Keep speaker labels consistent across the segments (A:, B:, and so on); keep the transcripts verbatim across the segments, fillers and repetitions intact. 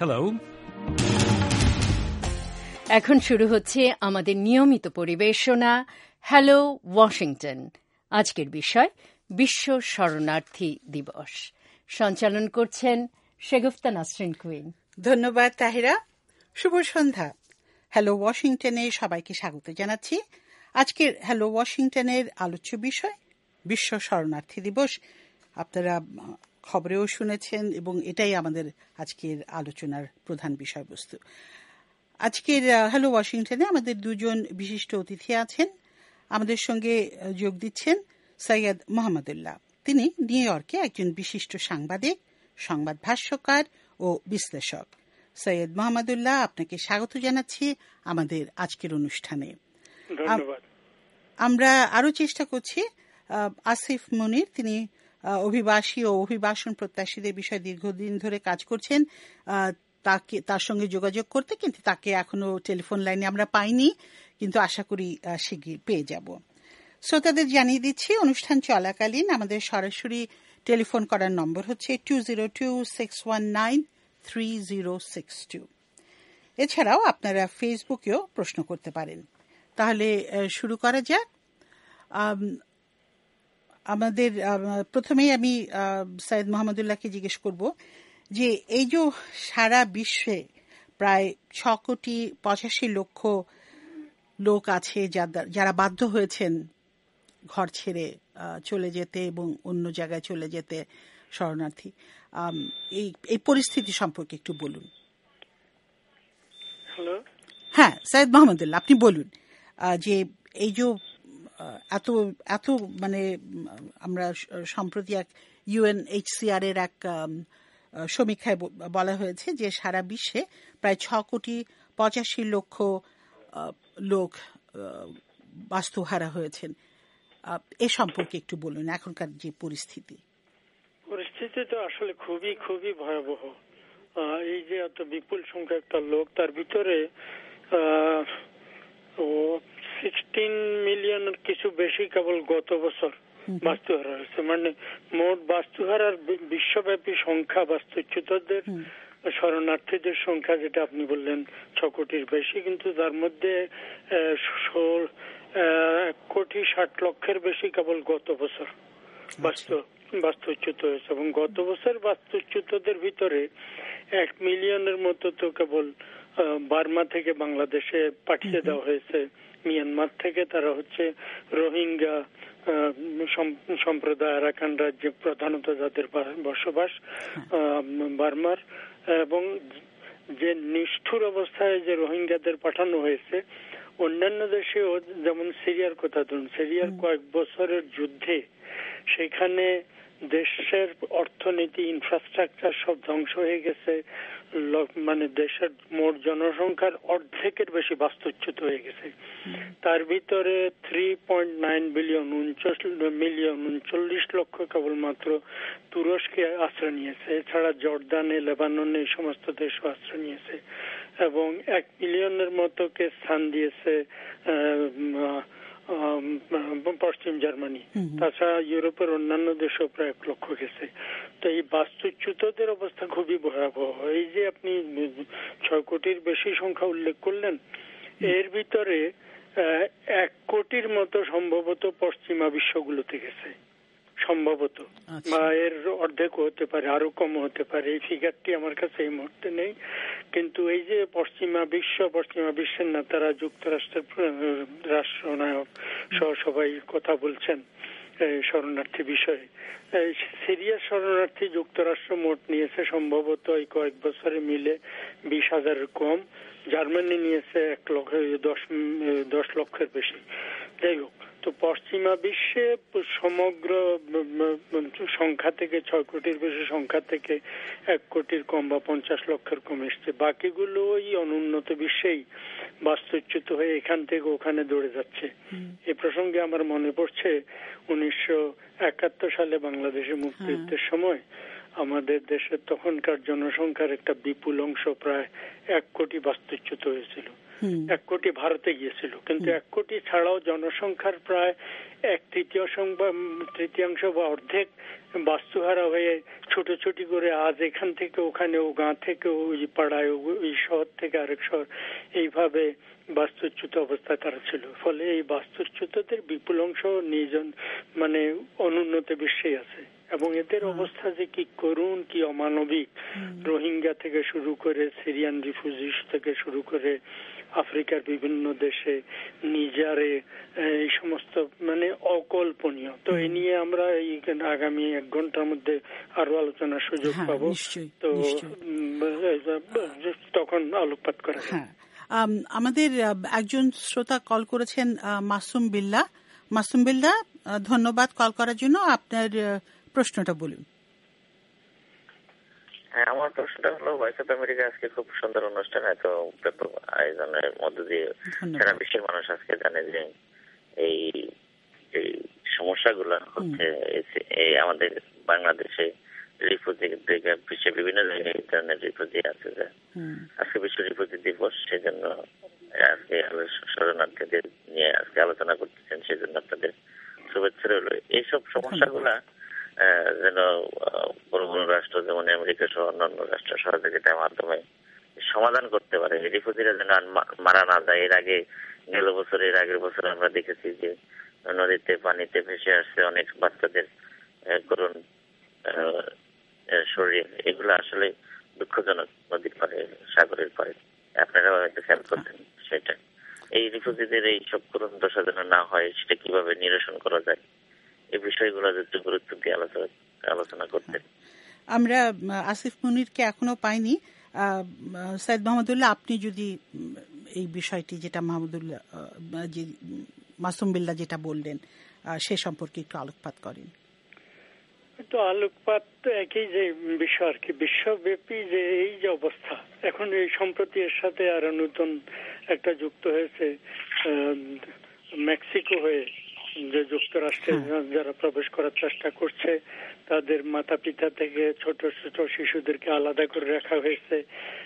A: Hello.
B: এখন শুরু হচ্ছে আমাদের নিয়মিত পরিবেশনা হ্যালো ওয়াশিংটন। আজকের বিষয় বিশ্ব শরণার্থী দিবস। সঞ্চালন করছেন শেগুফতা নাসরিন কুইন।
C: ধন্যবাদ তাহিরা। শুভ সন্ধ্যা। হ্যালো ওয়াশিংটনে সবাইকে স্বাগত জানাচ্ছি। আজকের হ্যালো ওয়াশিংটনের আলোচ্য বিষয় বিশ্ব শরণার্থী দিবস। আপনারা খবরেও শুনেছেন এবং এটাই আমাদের আজকের আলোচনার প্রধান বিষয়বস্তু। আজকের হ্যালো ওয়াশিংটনে আমাদের দুজন বিশিষ্ট অতিথি আছেন। আমাদের সঙ্গে যোগ দিচ্ছেন সৈয়দ মোহাম্মদুল্লাহ। তিনি নিউ ইয়র্কে একজন বিশিষ্ট সাংবাদিক, সংবাদ ভাষ্যকার ও বিশ্লেষক। সৈয়দ মোহাম্মদুল্লাহ, আপনাকে স্বাগত জানাচ্ছি আমাদের আজকের অনুষ্ঠানে।
D: ধন্যবাদ।
C: আমরা আরো চেষ্টা করছি আসিফ মুনির, তিনি অভিবাসী ও অভিবাসন প্রত্যাশীদের বিষয়ে দীর্ঘদিন ধরে কাজ করছেন, তাকে তার সঙ্গে যোগাযোগ করতে, কিন্তু তাকে এখনো টেলিফোন লাইনে আমরা পাইনি, কিন্তু আশা করি শিগগির পেয়ে যাব। শ্রোতাদের জানিয়ে দিচ্ছি, অনুষ্ঠান চলাকালীন আমাদের সরাসরি টেলিফোন করার নম্বর হচ্ছে two zero two six one nine three zero six two. এছাড়াও আপনারা ফেসবুকেও প্রশ্ন করতে পারেন। তাহলে শুরু করা যাক। আমাদের প্রথমেই আমি সৈয়দ মোহাম্মদুল্লাহকে জিজ্ঞেস করব যে এই যে সারা বিশ্বে প্রায় ছ কোটি পঁচাশি লক্ষ লোক আছে যারা বাধ্য হয়েছেন ঘর ছেড়ে চলে যেতে এবং অন্য জায়গায় চলে যেতে, শরণার্থী, এই এই পরিস্থিতি সম্পর্কে একটু বলুন।
D: হ্যালো।
C: হ্যাঁ সৈয়দ মোহাম্মদুল্লাহ, আপনি বলুন যে এই যে এত এত মানে আমরা সম্প্রতি এক ইউএনএইচসিআর এর এক সমীক্ষায় বলা হয়েছে যে সারা বিশ্বে প্রায় ছ কোটি পঁচাশি লক্ষ লোক বাস্তুহারা হয়েছেন। এ সম্পর্কে একটু বলুন এখনকার যে পরিস্থিতি।
D: পরিস্থিতি তো আসলে খুবই খুবই ভয়াবহ। এই যে এত বিপুল সংখ্যক একটা লোক, তার ভিতরে ও সিক্সটিন মিলিয়নের কিছু বেশি কেবল গত বছর বাস্তুহারা হয়েছে। মানে মোট বাস্তুহারার বিশ্বব্যাপী সংখ্যা, বাস্তুচ্যুতদের শরণার্থীদের সংখ্যা যেটা আপনি বললেন ছ কোটির বেশি, কিন্তু তার মধ্যে এক কোটি ষাট লক্ষের বেশি কেবল গত বছর বাস্তু বাস্তুচ্যুত হয়েছে। এবং গত বছর বাস্তুচ্যুতদের ভিতরে এক মিলিয়নের মতো তো কেবল বার্মা থেকে বাংলাদেশে পাঠিয়ে দেওয়া হয়েছে। মিয়ানমার থেকে তারা হচ্ছে রোহিঙ্গা সম্প্রদায়, আরাকান রাজ্যে প্রধানত যাদের বসবাস বার্মার, এবং যে নিষ্ঠুর অবস্থায় যে রোহিঙ্গাদের পাঠানো হয়েছে অন্যান্য দেশেও, যেমন সিরিয়ার কথা ধরুন, সিরিয়ার কয়েক বছরের যুদ্ধে সেখানে দেশের অর্থনীতি, ইনফ্রাস্ট্রাকচার সব ধ্বংস হয়ে গেছে। মানে দেশের মোট জনসংখ্যার অর্ধেকের বেশি বাস্তুচ্যুত হয়ে গেছে। তার ভিতরে থ্রি পয়েন্ট নাইন বিলিয়ন উনচল্লিশ মিলিয়ন উনচল্লিশ লক্ষ কেবলমাত্র তুরস্কে আশ্রয় নিয়েছে। এছাড়া জর্দানে, লেবাননে এই সমস্ত দেশও আশ্রয় নিয়েছে, এবং এক মিলিয়নের মতোকে স্থান দিয়েছে পশ্চিম জার্মানি। তাছাড়া ইউরোপের অন্যান্য দেশেও প্রায় এক লক্ষ গেছে। তো এই বাস্তুচ্যুতদের অবস্থা খুবই ভয়াবহ। এই যে আপনি ছয় কোটির বেশি সংখ্যা উল্লেখ করলেন, এর ভিতরে এক কোটির মতো সম্ভবত পশ্চিমা বিশ্বগুলোতে গেছে, সম্ভবত, বা এর অর্ধেক হতে পারে, আরো কম হতে পারে। এই ফিগারটি আমার কাছে এই মুহূর্তে নেই, কিন্তু এই যে পশ্চিমা বিশ্ব, পশ্চিমা বিশ্বের নেতারা, যুক্তরাষ্ট্রের রাষ্ট্রনায়ক সহ সবাই কথা বলছেন শরণার্থী বিষয়ে। সিরিয়ার শরণার্থী যুক্তরাষ্ট্র মোট নিয়েছে সম্ভবত এই কয়েক বছরে মিলে বিশ হাজারের কম। জার্মানি নিয়েছে এক লক্ষ দশ দশ লক্ষের বেশি। যাই হোক, তো পশ্চিমা বিশ্বে সমগ্র সংখ্যা থেকে ছয় কোটির বেশি সংখ্যা থেকে এক কোটির কম বা পঞ্চাশ লক্ষের কম এসছে। বাকিগুলো ওই অনুন্নত বিশ্বেই বাস্তুচ্যুত হয়ে এখান থেকে ওখানে দৌড়ে যাচ্ছে। এই প্রসঙ্গে আমার মনে পড়ছে উনিশশো একাত্তর সালে বাংলাদেশে মুক্তিযুদ্ধের সময় আমাদের দেশের তখনকার জনসংখ্যার একটা বিপুল অংশ, প্রায় এক কোটি বাস্তুচ্যুত হয়েছিল। এক কোটি ভারতে গিয়েছিল, কিন্তু এক কোটি ছাড়াও জনসংখ্যার প্রায় এক তৃতীয় তৃতীয়াংশ বা অর্ধেক বাস্তুহারা হয়ে ছোটাছুটি করে আজ এখান থেকে ওখানে, ও গাঁ থেকে ওই পাড়ায়, ওই শহর থেকে আরেক শহর, এইভাবে বাস্তুচ্যুত অবস্থায় তারা ছিল। ফলে এই বাস্তুচ্যুতদের বিপুল অংশ নিজন মানে অনুন্নত বিশ্বে আছে, এবং এদের অবস্থা যে কি করুণ, কি অমানবিক, রোহিঙ্গা থেকে শুরু করে সিরিয়ান রিফিউজিস থেকে শুরু করে আফ্রিকার বিভিন্ন দেশে, নিজারে, এই সমস্ত মানে অকল্পনীয়। তো এই নিয়ে আমরা এই আগামী এক ঘন্টার মধ্যে আরো আলোচনার সুযোগ পাবো, তো তখন আলোকপাত করা যায়।
C: আমাদের একজন শ্রোতা কল করেছেন, মাসুম বিল্লাহ। মাসুম বিল্লাহ, ধন্যবাদ কল করার জন্য। আপনার প্রশ্নটা বলুন।
A: হ্যাঁ, আমার প্রশ্নটা হলো, ভয়েস অফ আমেরিকা আজকে খুব সুন্দর অনুষ্ঠান, এত ব্যাপক আয়োজনের মধ্য দিয়ে সারা বিশ্বের মানুষ আজকে জানে যে এই এই সমস্যাগুলো হচ্ছে এই আমাদের বাংলাদেশে রিফিউজি, বিশ্বের বিভিন্ন জায়গায় এই ধরনের রিফিউজি আছে। যে আজকে বিশ্ব রিফিউজি দিবস, সেই জন্য আজকে শরণার্থীদের নিয়ে আজকে আলোচনা করতেছেন, সেই জন্য আপনাদের শুভেচ্ছা রইল। এইসব সমস্যাগুলা যেন বড় বড় রাষ্ট্র যেমন আমেরিকা সহ অন্যান্য রাষ্ট্র সহযোগিতার মাধ্যমে সমাধান করতে পারে, রিফিউজিরা যেন মারা না যায়। এর আগে গেল বছর, এর আগের বছর আমরা দেখেছি যে নদীতে পানিতে ভেসে আসছে অনেক বাচ্চাদের করুণ শরীর। এগুলো আসলে দুঃখজনক। নদীর পারে, সাগরের পারে, আপনারাও হয়তো খেয়াল করতেন সেটা। এই রিফিউজিদের এই সব করুণ দশা যেন না হয়, সেটা কিভাবে নিরসন করা যায়, এই বিষয়গুলো যদি গুরুত্ব দিয়ে আলোচনা আলোচনা করতেন।
C: আমরা আসিফ মুনিরকে এখনো পাইনি। সৈয়দ মাহমুদুল্লাহ, আপনি যদি এই বিষয়টি যেটা মাহমুদুল্লাহ যে মাসুম বিল্লাহ যেটা বললেন সে সম্পর্কে একটু আলোকপাত করেন।
D: তো আলোকপাত তো একই যে বিষয় আর কি, বিশ্বব্যাপী যে এই যে অবস্থা এখন, এই সম্প্রতি এর সাথে আরো নতুন একটা যুক্ত হয়েছে মেক্সিকো হয়ে, যে যুক্তরাষ্ট্রে যারা প্রবেশ করার চেষ্টা করছে তাদের মাতা পিতা থেকে ছোট ছোট শিশুদেরকে আলাদা করে রাখা হয়েছে।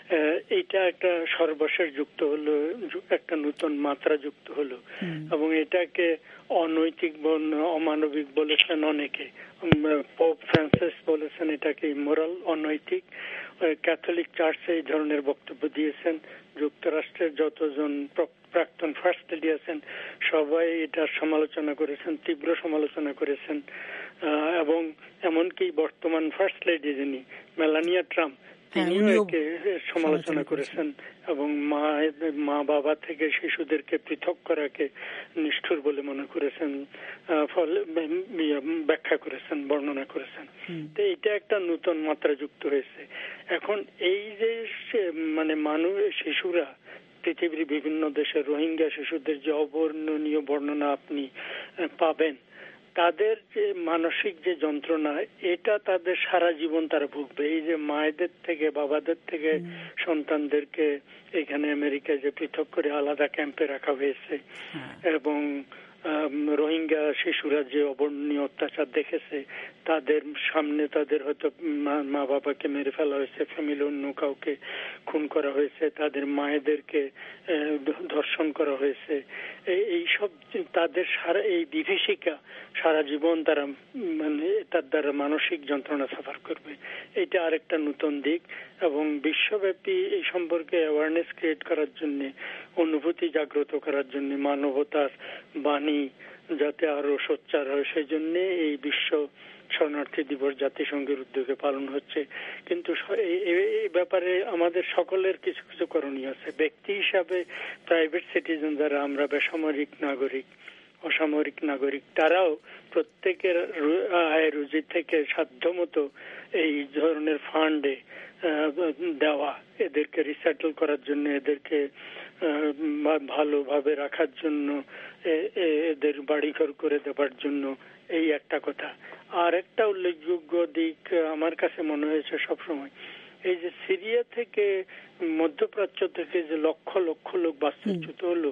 D: এটা একটা সর্বশেষ যুক্ত হলো, একটা নতুন মাত্রা যুক্ত হলো, এবং এটাকে অনৈতিক, অমানবিক বলেছেন অনেকে। পোপ ফ্রান্সিস বলেছেন এটাকে ইমোরাল, অনৈতিক। ক্যাথলিক চার্চ এই ধরনের বক্তব্য দিয়েছেন। যুক্তরাষ্ট্রের যতজন প্রাক্তন ফার্স্ট লেডি আছেন সবাই এটার সমালোচনা করেছেন, তীব্র সমালোচনা করেছেন। এবং এমনকি বর্তমান ফার্স্ট লেডি যিনি মেলানিয়া ট্রাম্প, তিনিও একে সমালোচনা করেছেন, এবং মা মা বাবা থেকে শিশুদেরকে পৃথক করাকে নিষ্ঠুর বলে মনে করেছেন, ফলে ব্যাখ্যা করেছেন, বর্ণনা করেছেন। তো এটা একটা নতুন মাত্রা যুক্ত হয়েছে। এখন এই যে মানে মানুষ, শিশুরা পৃথিবীর বিভিন্ন দেশের রোহিঙ্গা শিশুদের যে অবর্ণনীয় বর্ণনা আপনি পাবেন, তাদের যে মানসিক যে যন্ত্রণা, এটা তাদের সারা জীবন তারা ভুগবে। এই যে মায়েদের থেকে, বাবাদের থেকে সন্তানদেরকে এখানে আমেরিকায় যে পৃথক করে আলাদা ক্যাম্পে রাখা হয়েছে, এবং রোহিঙ্গা শিশুরা যে অবর্ণনীয় অত্যাচার দেখেছে, তাদের সামনে তাদের হয়তো মা বাবাকে মেরে ফেলা হয়েছে, ফ্যামিলি অন্য কাউকে খুন করা হয়েছে, তাদের মায়েদেরকে ধর্ষণ করা হয়েছে, এই সব তাদের সারা এই বিভীষিকা সারা জীবন তারা মানে তার দ্বারা মানসিক যন্ত্রণা সাফার করবে। এটা আরেকটা নতুন দিক, এবং বিশ্বব্যাপী এই সম্পর্কে অ্যাওয়ারনেস ক্রিয়েট করার জন্য, অনুভূতি জাগ্রত করার জন্য, মানবতার বাণী যাতে আরো সোচ্চার হয়, সেই জন্য এই বিশ্ব শরণার্থী দিবস জাতিসংঘের উদ্যোগে পালন হচ্ছে। কিন্তু এই ব্যাপারে আমাদের সকলের কিছু কিছু করণীয় আছে। ব্যক্তি হিসাবে প্রাইভেট সিটিজেন যারা আমরা, বেসামরিক নাগরিক, অসামরিক নাগরিক, তারাও প্রত্যেকের আয় রুজি থেকে সাধ্যমতো এই ধরনের ফান্ডে দেওয়া, এদেরকে রিসেটল করার জন্য, এদেরকে ভালোভাবে রাখার জন্য, এদের বাড়িঘর করে দেওয়ার জন্য, এই একটা কথা। আর একটা উল্লেখযোগ্য দিক আমার কাছে মনে হয়েছে সবসময়, এই যে সিরিয়া থেকে, মধ্যপ্রাচ্য থেকে যে লক্ষ লক্ষ লোক বাস্তুচ্যুত হলো,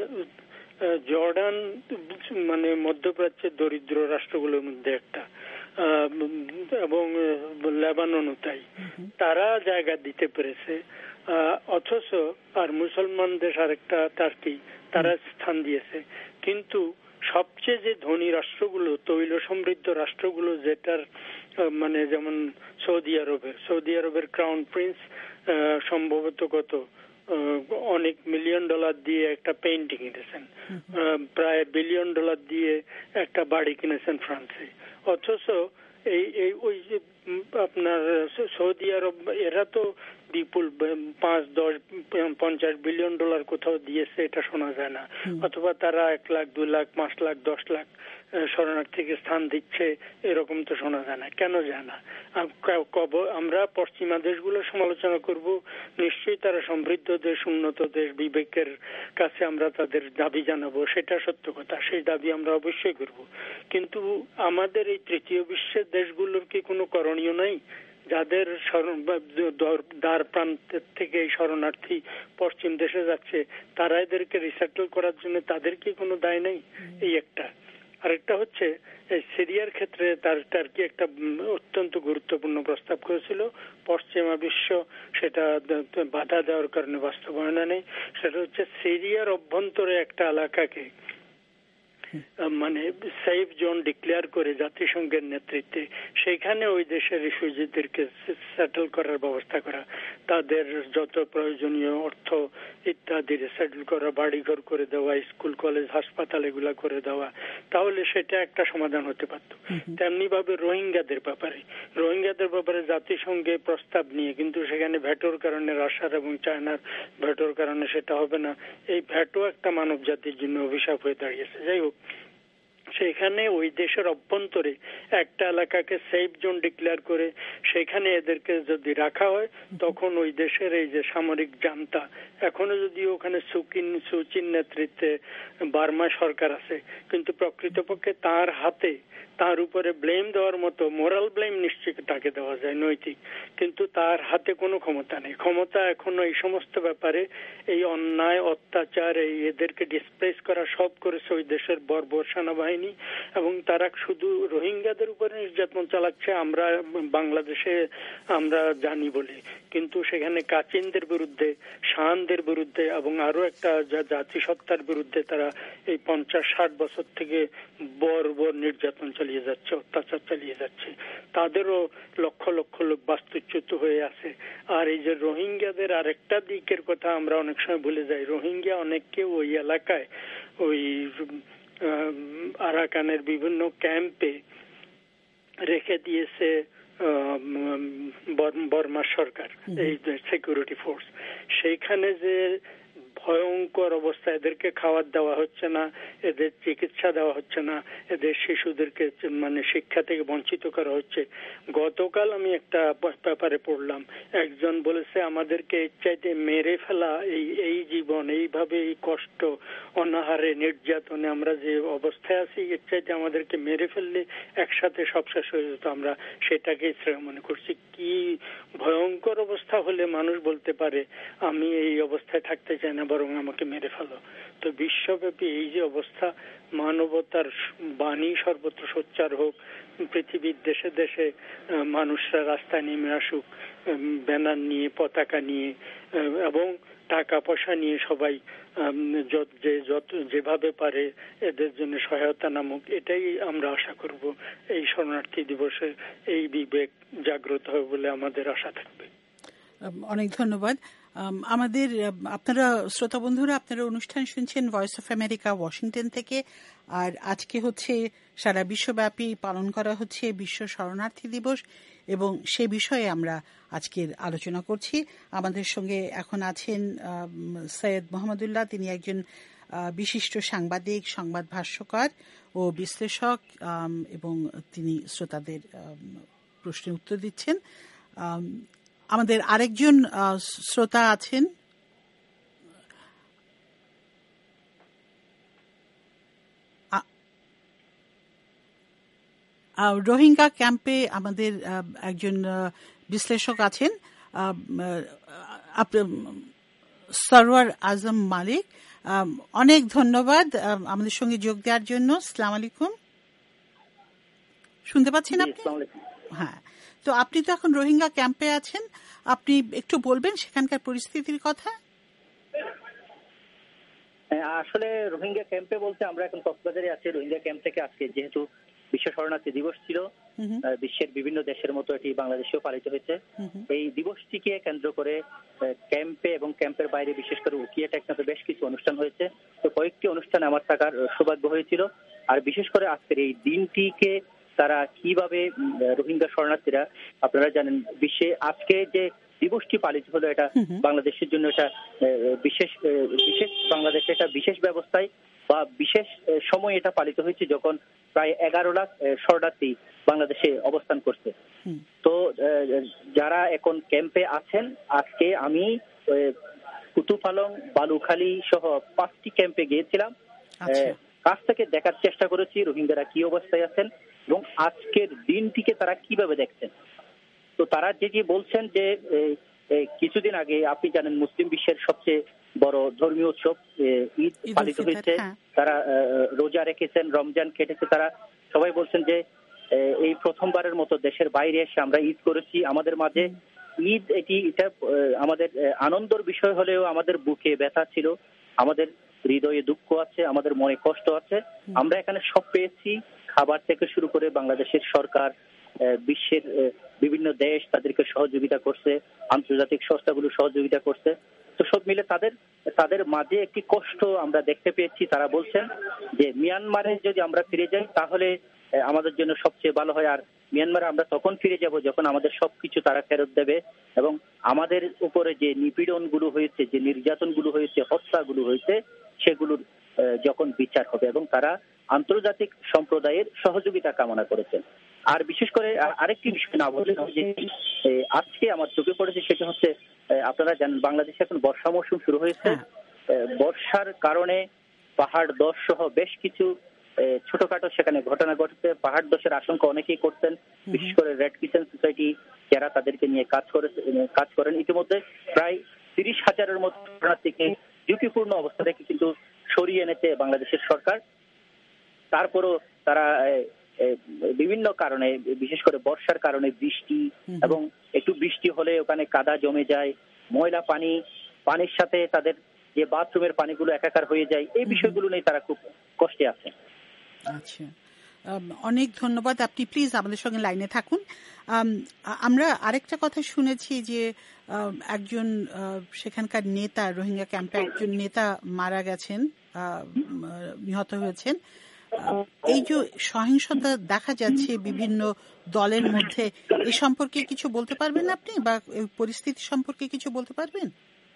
D: জর্ডান মানে মধ্যপ্রাচ্যের দরিদ্র রাষ্ট্রগুলোর মধ্যে একটা, এবং লেবাননও তাই, তারা জায়গা দিতে পেরেছে। অথচ আর মুসলমান দেশ আরেকটা টার্কি, তারা স্থান দিয়েছে। কিন্তু সবচেয়ে যে ধনী রাষ্ট্রগুলো, তৈল সমৃদ্ধ রাষ্ট্রগুলো, যেটার মানে যেমন সৌদি আরবের সৌদি আরবের ক্রাউন প্রিন্স সম্ভবত কত অনেক মিলিয়ন ডলার দিয়ে একটা পেইন্টিং কিনেছেন, প্রায় বিলিয়ন ডলার দিয়ে একটা বাড়ি কিনেছেন ফ্রান্সে। অথচ এই এই ওই যে আপনার সৌদি আরব, এরা তো বিপুল পাঁচ দশ পঞ্চাশ বিলিয়ন ডলার কোথাও দিয়েছে এটা শোনা যায় না, অথবা তারা এক লাখ দুই লাখ পাঁচ লাখ দশ লাখ শরণার্থীকে স্থান দিচ্ছে এরকম তো শোনা যায় না। কেন যায় না? আমরা পশ্চিমা দেশগুলোর সমালোচনা করব, নিশ্চয়ই তারা সমৃদ্ধ দেশ, উন্নত দেশ, বিবেকের কাছে আমরা তাদের দাবি জানাবো, সেটা সত্য কথা, সেই দাবি আমরা অবশ্যই করব। কিন্তু আমাদের এই তৃতীয় বিশ্বের দেশগুলোর কি কোনো করণীয় নাই? যাদের দ্বার প্রান্তের থেকে এই শরণার্থী পশ্চিম দেশে যাচ্ছে, তারা এদেরকে রিসেটল করার জন্য তাদের কি কোনো দায় নেই? এই একটা। আরেকটা হচ্ছে এই সিরিয়ার ক্ষেত্রে তার টার্কি একটা অত্যন্ত গুরুত্বপূর্ণ প্রস্তাব করেছিল, পশ্চিমা বিশ্ব সেটা বাধা দেওয়ার কারণে বাস্তবায়ন নেই। সেটা হচ্ছে সিরিয়ার অভ্যন্তরে একটা এলাকাকে মানে সেফ জোন ডিক্লেয়ার করে জাতিসংঘের নেতৃত্বে সেখানে ওই দেশের রিফিউজিদেরকে সেটেল করার ব্যবস্থা করা, তাদের যত প্রয়োজনীয় অর্থ ইত্যাদি সেটেল করা, বাড়িঘর করে দেওয়া, স্কুল কলেজ হাসপাতাল এগুলা করে দেওয়া, তাহলে সেটা একটা সমাধান হতে পারত। তেমনি ভাবে রোহিঙ্গাদের ব্যাপারে রোহিঙ্গাদের ব্যাপারে জাতিসংঘে প্রস্তাব নিয়ে, কিন্তু সেখানে ভ্যাটোর কারণে, রাশিয়ার এবং চায়নার ভ্যাটোর কারণে সেটা হবে না। এই ভ্যাটো একটা মানব জাতির জন্য অভিশাপ হয়ে দাঁড়িয়েছে। যাই হোক, সেখানে ওই দেশের অভ্যন্তরে একটা এলাকাকে সেফ জোন ডিক্লেয়ার করে সেখানে এদেরকে যদি রাখা হয়, তখন ওই দেশের এই যে সামরিক জান্তা, এখনো যদি ওখানে সুকিন সুচিন নেতৃত্বে বার্মা সরকার আছে, কিন্তু প্রকৃতপক্ষে তার হাতে, তার উপরে ব্লেম দেওয়ার মতো মোরাল ব্লেম নিশ্চয়ই তাকে দেওয়া যায়, নৈতিক, কিন্তু তার হাতে কোনো ক্ষমতা নেই। ক্ষমতা এখনো এই সমস্ত ব্যাপারে, এই অন্যায় অত্যাচার, এই এদেরকে ডিসপ্লেস করা সব করেছে ওই দেশের বর্বর সেনাবাহিনী, এবং তারা শুধু রোহিঙ্গাদের উপরে নির্যাতন চালাচ্ছে আমরা বাংলাদেশে আমরা জানি বলে, কিন্তু সেখানে কাচিনদের বিরুদ্ধে, শানদের বিরুদ্ধে এবং আরো একটা জাতিসত্তার বিরুদ্ধে তারা এই পঞ্চাশ ষাট বছর থেকে বর্বর নির্যাতন চালিয়ে যাচ্ছে, অত্যাচার চালিয়ে যাচ্ছে। তাদেরও লক্ষ লক্ষ লোক বাস্তুচ্যুত হয়ে আছে। আর এই যে রোহিঙ্গাদের আরেকটা দিকের কথা আমরা অনেক সময় ভুলে যাই, রোহিঙ্গা অনেককে ওই এলাকায় ওই আরাকানের বিভিন্ন ক্যাম্পে রেখে দিয়েছে বর্মা সরকার, এই সিকিউরিটি ফোর্স। সেইখানে যে ভয়ঙ্কর অবস্থা, এদেরকে খাবার দেওয়া হচ্ছে না, এদের চিকিৎসা দেওয়া হচ্ছে না, এদের শিশুদেরকে মানে শিক্ষা থেকে বঞ্চিত করা হচ্ছে। গতকাল আমি একটা ব্যাপারে পড়লাম, একজন বলেছে আমাদেরকে এর চাইতে মেরে ফেলা, এই এই জীবন এইভাবে এই কষ্ট অনাহারে নির্যাতনে আমরা যে অবস্থায় আছি, এর চাইতে আমাদেরকে মেরে ফেললে একসাথে সব শেষ হয়ে যেত, আমরা সেটাকেই শ্রেয় মনে করছি। কি ভয়ঙ্কর অবস্থা হলে মানুষ বলতে পারে আমি এই অবস্থায় থাকতে চাই না, বরং আমাকে মেরে ফেলো। তো বিশ্বব্যাপী এই যে অবস্থা, মানবতার বাণী সর্বত্র সোচ্চার হোক, পৃথিবীর দেশে দেশে মানুষরা রাস্তায় নেমে আসুক ব্যানার নিয়ে, পতাকা নিয়ে, এবং টাকা পয়সা নিয়ে সবাই যে যত যেভাবে পারে এদের জন্য সহায়তা নামুক, এটাই আমরা আশা করব। এই শরণার্থী দিবসে এই বিবেক জাগ্রত হবে বলে আমাদের আশা থাকবে।
C: অনেক ধন্যবাদ। আমাদের আপনারা শ্রোতা বন্ধুরা, আপনারা অনুষ্ঠান শুনছেন ভয়েস অফ আমেরিকা ওয়াশিংটন থেকে। আর আজকে হচ্ছে সারা বিশ্বব্যাপী পালন করা হচ্ছে বিশ্ব শরণার্থী দিবস, এবং সে বিষয়ে আমরা আজকের আলোচনা করছি। আমাদের সঙ্গে এখন আছেন সৈয়দ মোহাম্মদুল্লাহ। তিনি একজন বিশিষ্ট সাংবাদিক, সংবাদ ভাষ্যকার ও বিশ্লেষক, এবং তিনি শ্রোতাদের প্রশ্নের উত্তর দিচ্ছেন। আমাদের আরেকজন শ্রোতা আছেন, রোহিঙ্গা ক্যাম্পে আমাদের একজন বিশ্লেষক আছেন, সরওয়ার আজম মালিক। অনেক ধন্যবাদ আমাদের সঙ্গে যোগ দেওয়ার জন্য। আসসালামু আলাইকুম, শুনতে পাচ্ছেন আপনি? হ্যাঁ, তো আপনি তো এখন রোহিঙ্গা ক্যাম্পে আছেন, আপনি একটু বলবেন সেখানকার পরিস্থিতির কথা?
E: আসলে রোহিঙ্গা ক্যাম্পে বলতে আমরা এখন কক্সবাজারে আছি। রোহিঙ্গা ক্যাম্প থেকে আজকে যেহেতু বিশ্ব শরণার্থী দিবস ছিল, বিশ্বের বিভিন্ন দেশের মতো এটি বাংলাদেশেও পালিত হয়েছে। এই দিবসটিকে কেন্দ্র করে ক্যাম্পে এবং ক্যাম্পের বাইরে বিশেষ করে উকিয়া টেকনাফে বেশ কিছু অনুষ্ঠান হয়েছে। তো কয়েকটি অনুষ্ঠানে আমার থাকার সৌভাগ্য হয়েছিল। আর বিশেষ করে আজকের এই দিনটিকে তারা কিভাবে রোহিঙ্গা শরণার্থীরা, আপনারা জানেন বিশ্বে আজকে যে দিবসটি পালিত হলো, এটা বাংলাদেশের জন্য এটা বিশেষ বিশেষ বাংলাদেশে এটা বিশেষ ব্যবস্থায় বা বিশেষ সময় এটা পালিত হয়েছে যখন প্রায় এগারো লাখ শরণার্থী বাংলাদেশে অবস্থান করছে। তো যারা এখন ক্যাম্পে আছেন, আজকে আমি কুতুপালং, বালুখালী সহ পাঁচটি ক্যাম্পে গিয়েছিলাম। কাছ থেকে দেখার চেষ্টা করেছি রোহিঙ্গারা কি অবস্থায় আছেন এবং আজকের দিনটিকে তারা কিভাবে দেখছেন। তো তারা যেটি বলছেন যে কিছুদিন আগে আপনি জানেন মুসলিম বিশ্বের সবচেয়ে বড় ধর্মীয় উৎসব ঈদ পালিত হয়েছে, তারা রোজা রেখেছেন, রমজান কেটেছে। তারা সবাই বলছেন যে এই প্রথমবারের মতো দেশের বাইরে এসে আমরা ঈদ করেছি। আমাদের মাঝে ঈদ এটি এটা আমাদের আনন্দের বিষয় হলেও আমাদের বুকে ব্যথা ছিল, আমাদের হৃদয়ে দুঃখ আছে, আমাদের মনে কষ্ট আছে। আমরা এখানে সব পেয়েছি, খাবার থেকে শুরু করে বাংলাদেশের সরকার, বিশ্বের বিভিন্ন দেশ তাদেরকে সহযোগিতা করছে, আন্তর্জাতিক সংস্থাগুলো সহযোগিতা করছে। তো সব মিলে তাদের তাদের মাঝে একটি কষ্ট আমরা দেখতে পেয়েছি। তারা বলছেন যে মিয়ানমারে যদি আমরা ফিরে যাই তাহলে আমাদের জন্য সবচেয়ে ভালো হয়। আর মিয়ানমারে আমরা তখন ফিরে যাব যখন আমাদের সবকিছু তারা ফেরত দেবে এবং আমাদের উপরে যে নিপীড়নগুলো হয়েছে, যে নির্যাতনগুলো হয়েছে, হত্যাগুলো হয়েছে, সেগুলোর যখন বিচার হবে। এবং তারা আন্তর্জাতিক সম্প্রদায়ের সহযোগিতা কামনা করেছেন। আর বিশেষ করে আরেকটি বিষয় না বলে যে আজকে আমার চোখে পড়েছে সেটা হচ্ছে, আপনারা জানেন বাংলাদেশে এখন বর্ষা মৌসুম শুরু হয়েছে। বর্ষার কারণে পাহাড় ধস সহ বেশ কিছু ছোটখাটো সেখানে ঘটনা ঘটেছে। পাহাড় ধসের আশঙ্কা অনেকেই করতেন, বিশেষ করে রেড ক্রিসেন্ট সোসাইটি যারা তাদেরকে নিয়ে কাজ করে কাজ করেন। ইতিমধ্যে প্রায় তিরিশ হাজারের মতো শরণার্থীকে ঝুঁকিপূর্ণ অবস্থা থেকে কিন্তু সরিয়ে এনেছে বাংলাদেশের সরকার। তারপরও তারা বিভিন্ন কারণে, বিশেষ করে বর্ষার কারণে বৃষ্টি এবং একটু বৃষ্টি হলে ওখানে কাদা জমে যায়, ময়লা পানি, পানির সাথে তাদের যে বাথরুমের পানিগুলো একাকার হয়ে যায়, এই বিষয়গুলো নিয়ে তারা খুব কষ্টে আছে।
C: আচ্ছা, অনেক ধন্যবাদ। আপনি প্লিজ আমাদের সঙ্গে লাইনে থাকুন। আমরা আরেকটা কথা শুনেছি যে একজন সেখানকার নেতা, রোহিঙ্গা ক্যাম্পে একজন নেতা মারা গেছেন, নিহত হয়েছেন। এই যে সহিংসতা দেখা যাচ্ছে বিভিন্ন দলের মধ্যে, এ সম্পর্কে কিছু বলতে পারবেন আপনি, বা পরিস্থিতি সম্পর্কে কিছু বলতে পারবেন?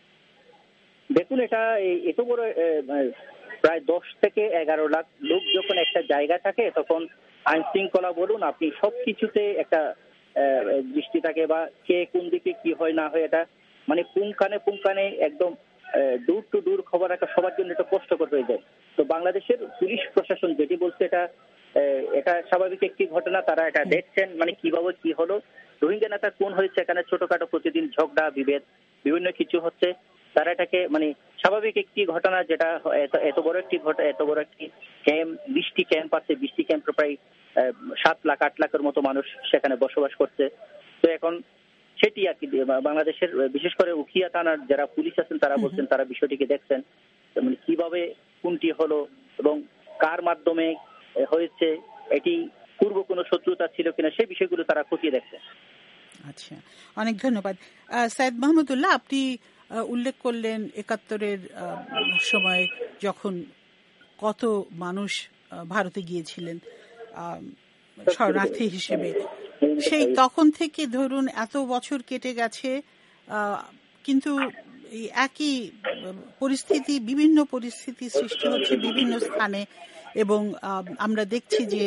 E: দেখুন, এটা এত বড় প্রায় দশ থেকে এগারো লাখ লোক যখন একটা জায়গা থাকে তখন আইন শৃঙ্খলা বলুন, আপনি সবকিছুতে একটা দৃষ্টি থাকে, বা কে কোন দিকে কি হয় না হয় এটা মানে পুঙ্খানে পুঙ্খানে একদম দূর টু দূর খবর রাখা সবার জন্য এটা কষ্টকর হয়ে যায়। তো বাংলাদেশের পুলিশ প্রশাসন যেটি বলছে এটা এটা স্বাভাবিক একটি ঘটনা, তারা এটা দেখছেন মানে কিভাবে কি হলো, রোহিঙ্গা নেতা কোন হয়েছে, এখানে ছোটখাটো প্রতিদিন ঝগড়া বিভেদ বিভিন্ন কিছু হচ্ছে, তারা এটাকে মানে স্বাভাবিক একটি ঘটনা, যেটা এত বড় একটি ঘটনা, এত বড় একটি ক্যাম্প, বৃষ্টি ক্যাম্প আছে, বৃষ্টি ক্যাম্পে প্রায় সাত লাখ আট লাখের মতো মানুষ সেখানে বসবাস করছে। তো এখন সেটি আর কি বাংলাদেশের বিশেষ করে উখিয়া থানার যারা পুলিশ আছেন তারা বলছেন তারা বিষয়টিকে দেখছেন, মানে কিভাবে কোনটি হলো এবং কার মাধ্যমে হয়েছে, এটি পূর্ব কোনো শত্রুতা ছিল কিনা, সেই বিষয়গুলো তারা খতিয়ে দেখছে।
C: আচ্ছা, অনেক ধন্যবাদ। সৈয়দ মাহমুদুল্লাহ, আপনি উল্লেখ করলেন একাত্তরের সময় যখন কত মানুষ ভারতে গিয়েছিলেন শরণার্থী হিসেবে, সেই তখন থেকে ধরুন এত বছর কেটে গেছে, কিন্তু একই পরিস্থিতি, বিভিন্ন পরিস্থিতি সৃষ্টি হচ্ছে বিভিন্ন স্থানে, এবং আমরা দেখছি যে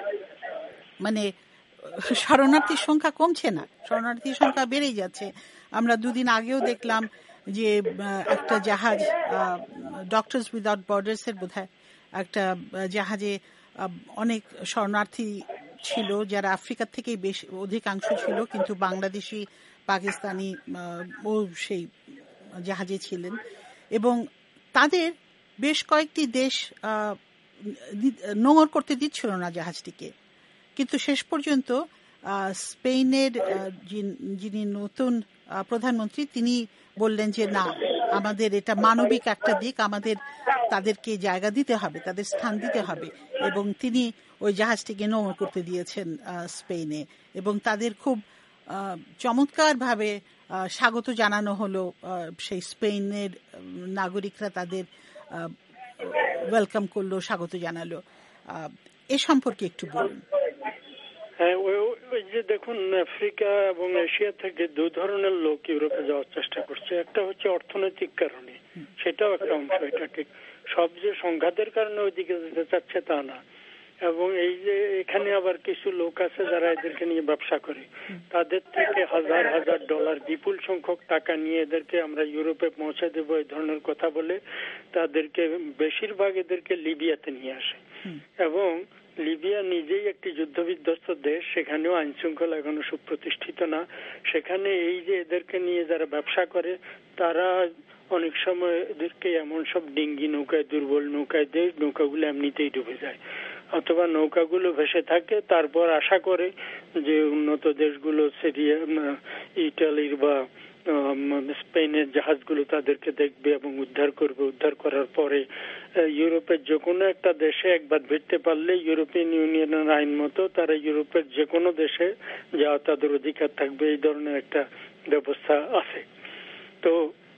C: মানে শরণার্থীর সংখ্যা কমছে না, শরণার্থীর সংখ্যা বেড়েই যাচ্ছে। আমরা দুদিন আগেও দেখলাম যে একটা জাহাজ, ডক্টরস উইদাউট বর্ডার্স এর বোধহয় একটা জাহাজে অনেক শরণার্থী ছিল যারা আফ্রিকার থেকেই বেশি অধিকাংশ ছিল, কিন্তু বাংলাদেশি, পাকিস্তানি ও সেই জাহাজে ছিলেন, এবং তাদের বেশ কয়েকটি দেশ নোঙর করতে দিচ্ছিল না জাহাজটিকে, কিন্তু শেষ পর্যন্ত স্পেনের যিনি নতুন প্রধানমন্ত্রী তিনি বললেন যে না, আমাদের এটা মানবিক একটা দিক, আমাদের তাদেরকে জায়গা দিতে হবে, তাদের স্থান দিতে হবে, এবং তিনি ওই জাহাজটিকে নোঙর করতে দিয়েছেন স্পেনে, এবং তাদের খুব চমৎকার ভাবে স্বাগত জানানো হলো। সেই স্পেনের নাগরিকরা তাদের ওয়েলকাম করলো, স্বাগত জানালো। এ সম্পর্কে একটু বলুন।
D: হ্যাঁ, ওই যে দেখুন, আফ্রিকা এবং এশিয়া থেকে দু ধরনের লোক ইউরোপে যাওয়ার চেষ্টা করছে। একটা হচ্ছে অর্থনৈতিক কারণে, সেটাও একটা অংশ, এটা ঠিক। সব যে সংঘাতের কারণে ওইদিকে যেতে চাচ্ছে তা না। এবং এই যে এখানে আবার কিছু লোক আছে যারা এদেরকে নিয়ে ব্যবসা করে, তাদের থেকে হাজার হাজার ডলার, বিপুল সংখ্যক টাকা নিয়ে এদেরকে আমরা ইউরোপে পৌঁছে দেবো এই ধরনের কথা বলে তাদেরকে বেশিরভাগ এদেরকে লিবিয়াতে নিয়ে আসে। এবং লিবিয়া নিজেই একটি যুদ্ধ বিধ্বস্ত দেশ, সেখানেও আইন শৃঙ্খলা এখনো সুপ্রতিষ্ঠিত না। সেখানে এই যে এদেরকে নিয়ে যারা ব্যবসা করে তারা অনেক সময় এদেরকে এমন সব ডিঙ্গি নৌকায়, দুর্বল নৌকায় দেয়, নৌকাগুলো এমনিতেই ডুবে যায়, অথবা নৌকাগুলো ভেসে থাকে। তারপর আশা করে যে উন্নত দেশগুলো, সিরিয়া, ইটালির বা স্পেনের জাহাজগুলো তাদেরকে দেখবে এবং উদ্ধার করবে। উদ্ধার করার পরে ইউরোপের যে কোনো একটা দেশে একবার ভিড়তে পারলে ইউরোপিয়ান ইউনিয়নের আইন মতো তারা ইউরোপের যে কোনো দেশে যাওয়া তাদের অধিকার থাকবে, এই ধরনের একটা ব্যবস্থা আছে। তো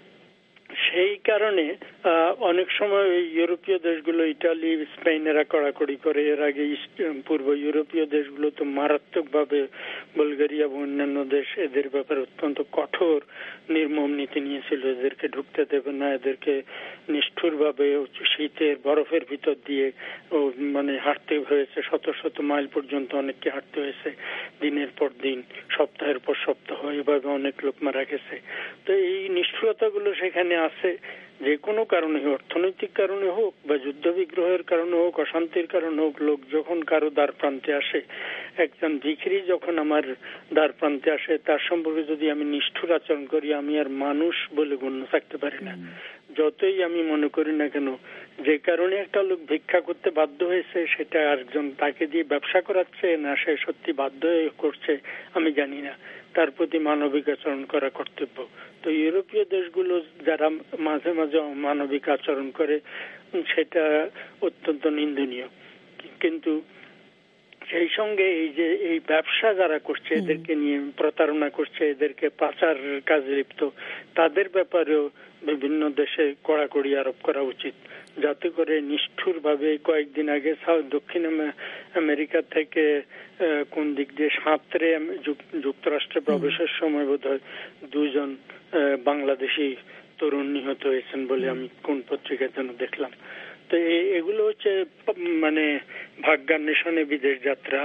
D: সেই কারণে অনেক সময় ইউরোপীয় দেশগুলো, ইটালি, স্পেনেরা কড়াকড়ি করে। এর আগে পূর্ব ইউরোপীয় দেশগুলো তো মারাত্মক ভাবে, বুলগেরিয়া এবং অন্যান্য দেশ এদের ব্যাপারে অত্যন্ত কঠোর নির্মম নীতি নিয়েছিল। এদেরকে ঢুকতে দেবে না, এদেরকে নিষ্ঠুর ভাবে শীতের বরফের ভিতর দিয়ে মানে হাঁটতে হয়েছে, শত শত মাইল পর্যন্ত অনেককে হাঁটতে হয়েছে দিনের পর দিন, সপ্তাহের পর সপ্তাহ, এভাবে অনেক লোক মারা গেছে। তো এই নিষ্ঠুরতাগুলো সেখানে আছে। যে কোনো কারণে, অর্থনৈতিক কারণে হোক বা যুদ্ধ বিগ্রহের কারণে হোক, অশান্তির কারণে হোক, লোক যখন কারো দ্বার প্রান্তে আসে, একজন ভিখিরি যখন আমার দ্বার প্রান্তে আসে, তার সম্পর্কে যদি আমি নিষ্ঠুর আচরণ করি, আমি আর মানুষ বলে গণ্য থাকতে পারি না। যতই আমি মনে করি না কেন, যে কারণে একটা লোক ভিক্ষা করতে বাধ্য হয়েছে, সেটা আরেকজন তাকে দিয়ে ব্যবসা করাচ্ছে না সে সত্যি বাধ্য হয়ে করছে আমি জানি না, তার প্রতি মানবিক আচরণ করা কর্তব্য। তো ইউরোপীয় দেশগুলো যারা মাঝে মাঝে মানবিক আচরণ করে সেটা অত্যন্ত নিন্দনীয়। কিন্তু সেই সঙ্গে এই যে এই ব্যবসা যারা করছে, এদেরকে নিয়ে প্রতারণা করছে, এদেরকে পাচার কাজে লিপ্ত, তাদের ব্যাপারেও বিভিন্ন দেশে কড়াকড়ি আরোপ করা উচিত, যাতে করে নিষ্ঠুর ভাবে। কয়েকদিন আগে দক্ষিণ আমেরিকা থেকে কোন দিক দিয়ে সাঁতরে যুক্তরাষ্ট্রে প্রবেশের সময় বোধহয় দুজন বাংলাদেশি তরুণ নিহত হয়েছেন বলে আমি কোন পত্রিকার জন্য দেখলাম। তো এগুলো হচ্ছে মানে ভাগ্যান্বেষণে বিদেশ যাত্রা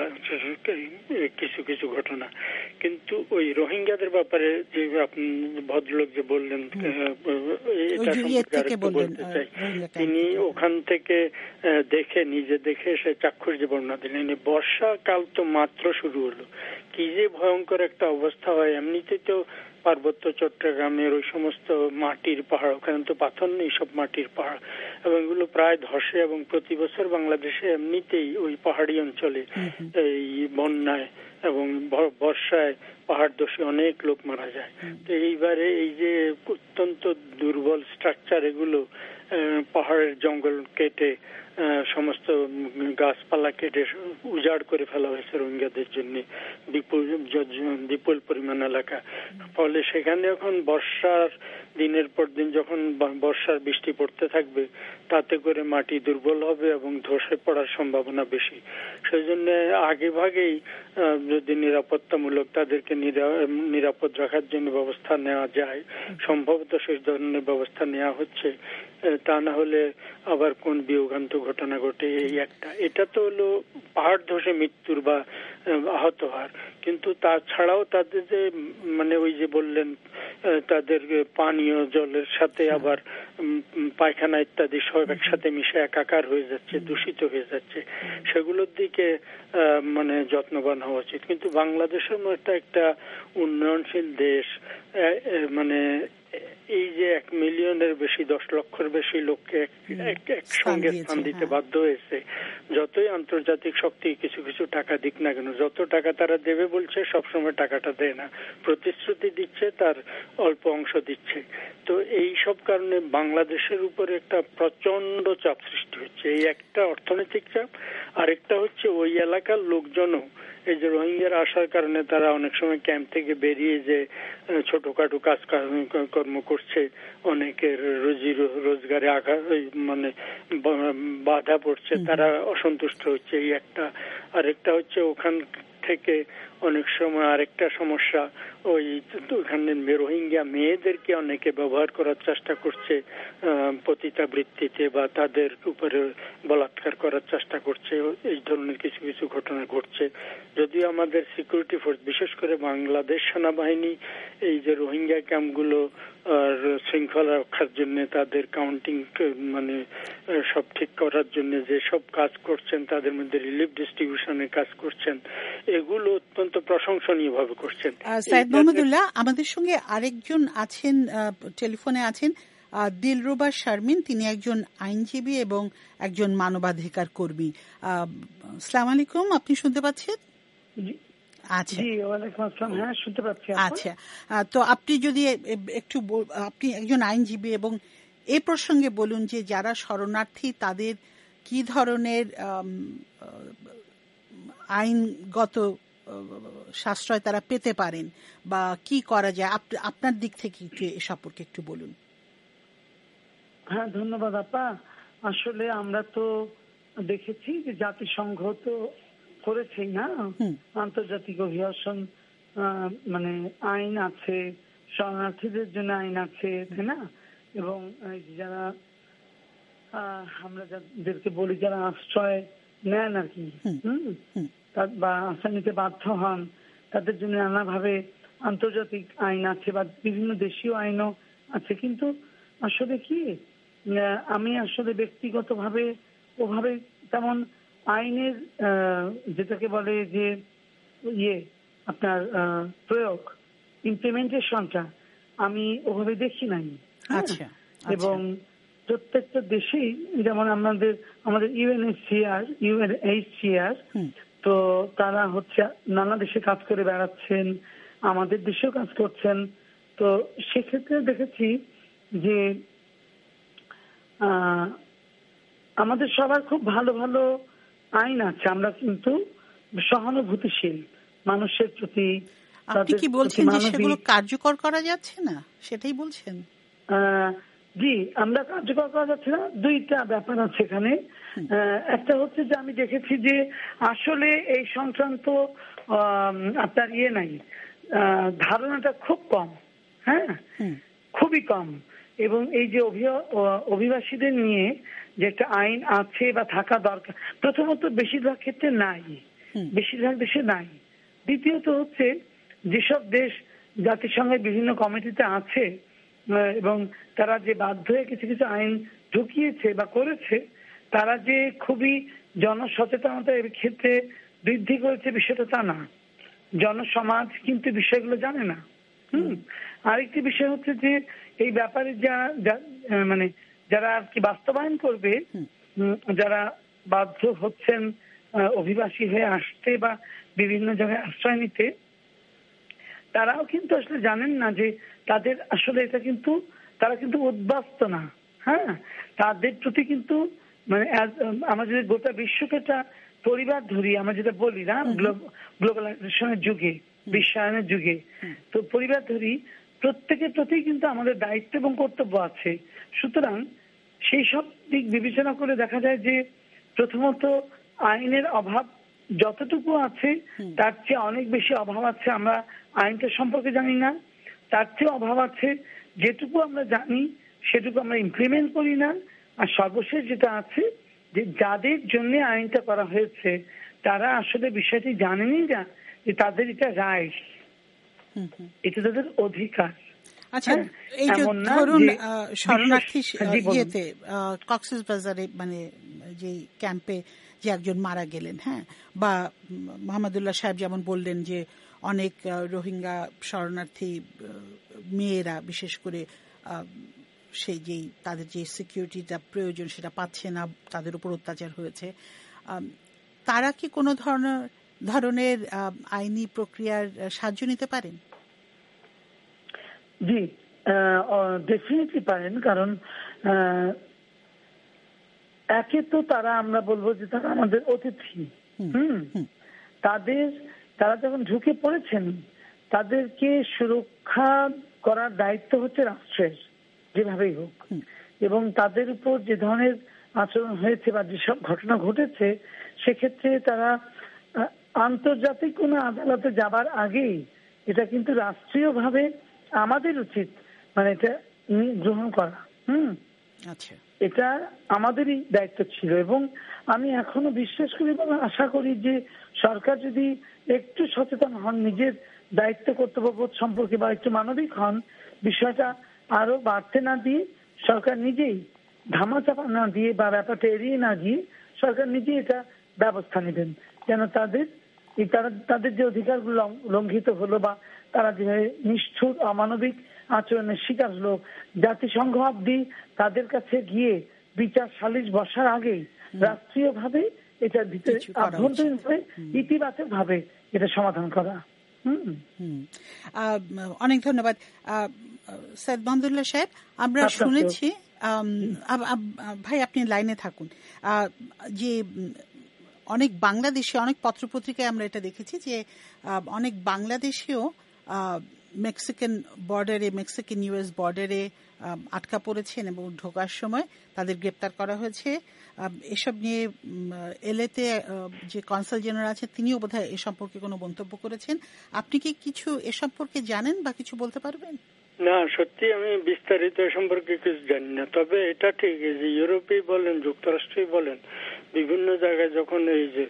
D: কিছু কিছু ঘটনা। কিন্তু ওই রোহিঙ্গাদের ব্যাপারে যে আপনি ভদ্রলোক যে বললেন, এটা সম্পর্কে আরেকটু বলতে চাই। তিনি ওখান থেকে দেখে, নিজে দেখে সে চাক্ষুষ যে বর্ণনা দিলেন, বর্ষাকাল তো মাত্র শুরু হলো, কি যে ভয়ঙ্কর একটা অবস্থা হয়। এমনিতে তো পার্বত্য চট্টগ্রামের ওই সমস্ত মাটির পাহাড়, ওখানে তো পাথর নেই, সব মাটির পাহাড়, এবং এগুলো প্রায় ধসে, এবং প্রতি বছর বাংলাদেশে এমনিতেই ওই পাহাড়ি অঞ্চলে এই বন্যায় এবং বর্ষায় পাহাড় ধসে অনেক লোক মারা যায়। তো এইবারে এই যে অত্যন্ত দুর্বল স্ট্রাকচার, এগুলো পাহাড়ের জঙ্গল কেটে, সমস্ত গাছপালা কেটে উজাড় করে ফেলা হয়েছে রোহিঙ্গাদের জন্য বিপুল বিপুল পরিমাণ এলাকা। ফলে সেখানে এখন বর্ষার দিনের পর দিন যখন বর্ষার বৃষ্টি পড়তে থাকবে, তাতে করে মাটি দুর্বল হবে এবং ধসে পড়ার সম্ভাবনা বেশি। সেই জন্য আগে ভাগেই যদি নিরাপত্তামূলক তাদেরকে নিরাপদ রাখার জন্য ব্যবস্থা নেওয়া যায়, সম্ভবত সেই ধরনের ব্যবস্থা নেওয়া হচ্ছে। তা না হলে আবার কোন বিয়োগান্ত ঘটনা ঘটে। এই একটা, এটা তো হলো পাহাড় ধসে মৃত্যুর বা আহত হওয়ার। কিন্তু তাছাড়াও তাদের যে মানে ওই যে বললেন, তাদের পানীয় জলের সাথে আবার পায়খানা ইত্যাদি সব একসাথে মিশে একাকার হয়ে যাচ্ছে, দূষিত হয়ে যাচ্ছে, সেগুলোর দিকে মানে যত্নবান হওয়া উচিত। কিন্তু বাংলাদেশের মতো একটা উন্নয়নশীল দেশ, মানে এই যে এক মিলিয়নের বেশি, দশ লক্ষের বেশি লোককে একসঙ্গে স্থান দিতে বাধ্য হয়েছে, যত যতই আন্তর্জাতিক শক্তি কিছু কিছু টাকা দিক না কেন, যত টাকা তারা দেবে বলছে সবসময় টাকাটা দেয় না, প্রতিশ্রুতি দিচ্ছে তার অল্প অংশ দিচ্ছে। তো এই সব কারণে বাংলাদেশের উপরে একটা প্রচন্ড চাপ সৃষ্টি হচ্ছে। এই একটা অর্থনৈতিক চাপ, আরেকটা হচ্ছে ওই এলাকার লোকজনও এই যে রোহিঙ্গার আসার কারণে তারা অনেক সময় ক্যাম্প থেকে বেরিয়ে যে ছোটখাটো কাজ কর্ম করছে, অনেকের রুজি রোজগারে আঘাত মানে বাধা পড়ছে, তারা অসন্তুষ্ট হচ্ছে, এই একটা। আরেকটা হচ্ছে ওখান থেকে অনেক সময় আরেকটা সমস্যা, ওই ওখানে রোহিঙ্গা মেয়েদেরকে অনেকে ব্যবহার করার চেষ্টা করছে পতিতাবৃত্তিতে, বা তাদের উপরে বলাৎকার করার চেষ্টা করছে। এই ধরনের কিছু কিছু ঘটনা ঘটছে। যদিও আমাদের সিকিউরিটি ফোর্স, বিশেষ করে বাংলাদেশ সেনাবাহিনী, এই যে রোহিঙ্গা ক্যাম্পগুলো আর শৃঙ্খলা রক্ষার জন্য, তাদের কাউন্টিং মানে সব ঠিক করার জন্য যে সব কাজ করছেন, তাদের মধ্যে রিলিফ ডিস্ট্রিবিউশনের কাজ করছেন, এগুলো অত্যন্ত প্রশংসনীয় ভাবে করছেন।
C: সাইদ মোহাম্মদুল্লাহ, আমাদের সঙ্গে আরেকজন আছেন, টেলিফোনে আছেন দিলরুবা শারমিন। তিনি একজন আইনজীবী এবং একজন মানবাধিকার কর্মী। আসসালামু আলাইকুম, আপনি শুনতে পাচ্ছেন? আচ্ছা,
F: হ্যাঁ শুনতে পাচ্ছি।
C: আচ্ছা, তো আপনি যদি একটু, আপনি একজন আইনজীবী এবং এ প্রসঙ্গে বলুন যে যারা শরণার্থী তাদের কি ধরনের আইনগত সাশ্রয় তারা পেতে পারেন বা কি করা যায়, আপনার দিক থেকে একটু এ সম্পর্কে একটু বলুন।
F: হ্যাঁ ধন্যবাদ আপা। আসলে আমরা তো দেখেছি যে জাতিসংঘ তো করেছেই না, আন্তর্জাতিক অভিবাসন মানে আইন আছে, শরণার্থীদের জন্য আইন আছে, তাই না? এবং যারা আমরা যাদেরকে বলি যারা আশ্রয় নেন আর কি, হম বা আশ্রয় নিতে বাধ্য হন, তাদের জন্য নানাভাবে আন্তর্জাতিক আইন আছে বা বিভিন্ন দেশীয় আইনও আছে। কিন্তু আসলে কি, আমি আসলে ব্যক্তিগতভাবে ওভাবে তেমন আইনের যেটাকে বলে যে ইয়ে আপনার প্রয়োগ, ইমপ্লিমেন্টেশনটা আমি ওভাবে দেখি নাই। এবং প্রত্যেকটা দেশেই যেমন আমাদের আমাদের ইউএনএইচসিআর ইউএনএইচসিআর তো তারা হচ্ছে নানা দেশে কাজ করে বেড়াচ্ছেন, আমাদের দেশেও কাজ করছেন। তো সেক্ষেত্রে দেখেছি যে আমাদের সবার খুব ভালো ভালো আইন আছে, আমরা কিন্তু সহানুভূতিশীল মানুষের প্রতি।
C: আপনি কি বলছেন যে সেগুলো কার্যকর করা যাচ্ছে না, সেটাই বলছেন?
F: জি, আমরা কার্যকর করা যাচ্ছে না। দুইটা ব্যাপার আছে এখানে। একটা হচ্ছে যে আমি দেখেছি যে আসলে এই সংক্রান্ত আপনার ইয়ে নাই, ধারণাটা খুব কম, হ্যাঁ খুবই কম। এবং এই যে অভিবাসীদের নিয়ে যে একটা আইন আছে বা থাকা দরকার, প্রথমত বেশিরভাগ ক্ষেত্রে নাই, বেশিরভাগ দেশে নাই। দ্বিতীয়ত হচ্ছে যেসব দেশ জাতিসংঘের বিভিন্ন কমিটিতে আছে এবং তারা যে বাধ্য হয়ে কিছু কিছু আইন ঢুকিয়েছে বা করেছে, তারা যে খুবই জনসচেতনতা এর ক্ষেত্রে বৃদ্ধি করেছে বিষয়টা তা না। জনসমাজ কিন্তু বিষয়গুলো জানে না। হুম আরেকটি বিষয় হচ্ছে যে এই ব্যাপারে যা মানে যারা আর কি বাস্তবায়ন করবে, যারা বাধ্য হচ্ছেন অভিবাসী হয়ে আসতে বা বিভিন্ন জায়গায় আশ্রয় নিতে, তারাও কিন্তু আসলে জানেন না যে তাদের আসলে এটা কিন্তু তারা কিন্তু উদ্বাস্ত না। হ্যাঁ, তাদের প্রতি কিন্তু মানে আমরা যদি গোটা বিশ্বকে একটা পরিবার ধরি, আমরা যেটা বলি না গ্লোবালাইজেশনের যুগে, বিশ্বায়নের যুগে, তো পরিবার ধরি, প্রত্যেকের প্রতি কিন্তু আমাদের দায়িত্ব এবং কর্তব্য আছে। সুতরাং সেই সব দিক বিবেচনা করে দেখা যায় যে প্রথমত আইনের অভাব যতটুকু আছে তার চেয়ে অনেক বেশি অভাব আছে আমরা আইনটা সম্পর্কে জানি না, তার চেয়ে অভাব আছে যেটুকু আমরা জানি সেটুকু আমরা ইমপ্লিমেন্ট করি না। আর সর্বশেষ যেটা আছে যে যাদের জন্য আইনটা করা হয়েছে তারা আসলে বিষয়টি জানেনই না যে তাদের এটা রাইট, এটা তাদের অধিকার।
C: আচ্ছা, এই যে ধরুন শরণার্থী ইয়েতে কক্সেস বাজারে মানে যে ক্যাম্পে যে একজন মারা গেলেন, হ্যাঁ, বা মোহাম্মদুল্লাহ সাহেব যেমন বললেন যে অনেক রোহিঙ্গা শরণার্থী মেয়েরা বিশেষ করে সেই যেই তাদের যে সিকিউরিটিটা প্রয়োজন সেটা পাচ্ছে না, তাদের উপর অত্যাচার হয়েছে। তারা কি কোনো ধরনের ধরনের আইনি প্রক্রিয়ার সাহায্য নিতে পারেন?
F: জি, ডেফিনেটলি পারেন। কারণ একে তো তারা, আমরা বলবো যে তারা আমাদের অতিথি। হুম তাদের তারা যখন ঢুকে পড়েছেন, তাদেরকে সুরক্ষা করার দায়িত্ব হচ্ছে রাষ্ট্রের, যেভাবেই হোক। এবং তাদের উপর যে ধরনের আচরণ হয়েছে বা যেসব ঘটনা ঘটেছে, সেক্ষেত্রে তারা আন্তর্জাতিক কোনো আদালতে যাবার আগেই এটা কিন্তু রাষ্ট্রীয়ভাবে আমাদের উচিত মানে এটা গ্রহণ করা। হুম
C: আচ্ছা,
F: এটা আমাদেরই দায়িত্ব ছিল। এবং আমি এখনো বিশ্বাস করি এবং আশা করি যে সরকার যদি একটু সচেতন হন নিজের দায়িত্ব কর্তব্যবোধ সম্পর্কে বা একটু মানবিক হন, বিষয়টা আরো বাড়তে না দিয়ে সরকার নিজেই ধামাচাপা না দিয়ে বা ব্যাপারটা এড়িয়ে না গিয়ে সরকার নিজেই এটা ব্যবস্থা নেবেন, যেন তাদের তারা তাদের যে অধিকারগুলো লঙ্ঘিত হলো বা তারা যেভাবে নিষ্ঠুর অমানবিক আচরণের শিকার হলো, জাতিসংঘ অব্দি তাদের কাছে গিয়ে বিচার সালিশ বসার আগেই রাষ্ট্রীয় ভাবে এটার ভিতরে আভ্যন্তরীণ ভাবে ইতিবাচক ভাবে এটা সমাধান করা।
C: অনেক ধন্যবাদ সৈয়দ মাহমুদুল্লাহ সাহেব। আমরা শুনেছি, ভাই আপনি লাইনে থাকুন, যে অনেক বাংলাদেশি, অনেক পত্রপত্রিকায় আমরা এটা দেখেছি যে অনেক বাংলাদেশিও মেক্সিকান বর্ডারে, মেক্সিকান ইউএস বর্ডারে আটকা পড়েছেন এবং ঢোকার সময় তাদের গ্রেপ্তার করা হয়েছে। এসব নিয়ে এলএতে যে কনসাল জেনারেল আছে তিনিও বোধহয় এ সম্পর্কে কোনো মন্তব্য করেছেন। আপনি কি কিছু এ সম্পর্কে জানেন বা কিছু বলতে পারবেন?
D: না, সত্যি আমি বিস্তারিত সম্পর্কে কিছু জানি না। তবে এটা ঠিক যে ইউরোপেই বলেন, যুক্তরাষ্ট্রেই বলেন, বিভিন্ন জায়গায় যখন এই যে